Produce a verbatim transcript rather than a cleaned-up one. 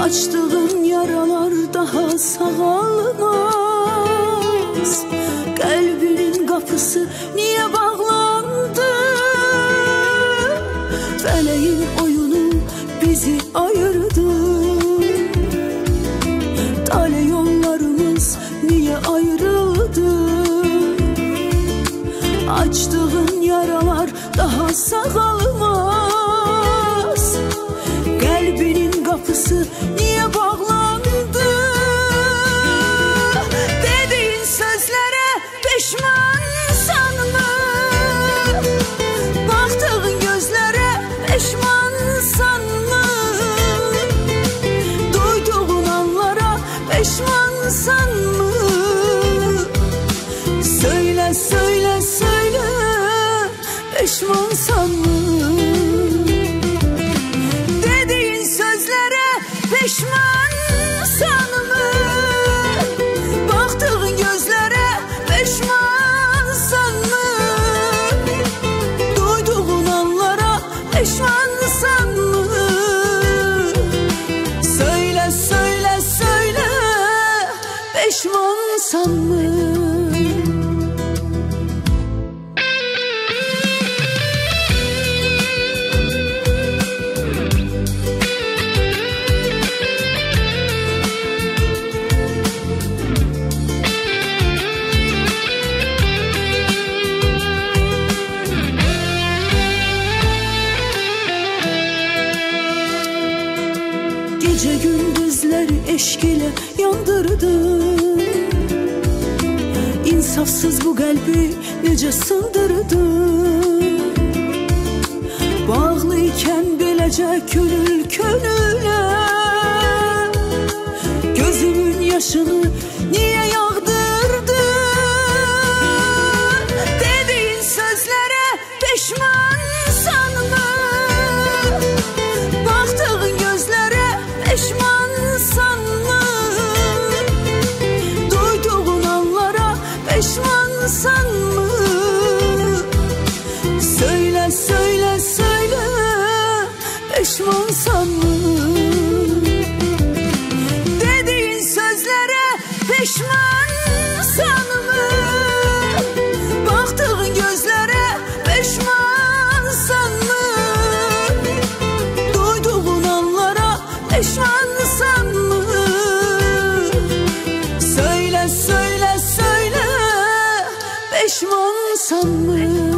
Açtığın yaralar daha sağalmaz. Kalbinin kapısı niye bağlandı? Feleğin oyunu bizi ayırdı. Tale yollarımız niye ayrıldı? Açtığın yaralar daha sağalmaz. Kalbinin kapısı niye bağlandı? Dediğin sözlere pişmansan mı? Baktığın gözlere pişmansan mı? Duyduğun anlara pişmansan mı? Söyle söyle söyle, pişmansan mı? Dediğin sözlere pişmansan mı? Baktığın gözlere pişmansan mı? Duyduğun anlara pişmansan mı? Söyle söyle söyle, pişmansan mı? Gece gündüzler eşk ile yandırdın. İnsafsız bu kalbi nece sındırdın. Bağlıyken beləcə könül könüle, gözümün yaşını niye yağdırdın? Dediğin sözlere pişmansan mı? Baktığın gözlere pişmansan mı? Duyduğun anlara pişmansan mı? Söyle söyle söyle, pişmansan mı? Dediğin sözlere pişmansan mı? Baktığın gözlere pişmansan mı? Duyduğun anlara pişmansan mı? Söyle söyle söyle, pişmansan mı?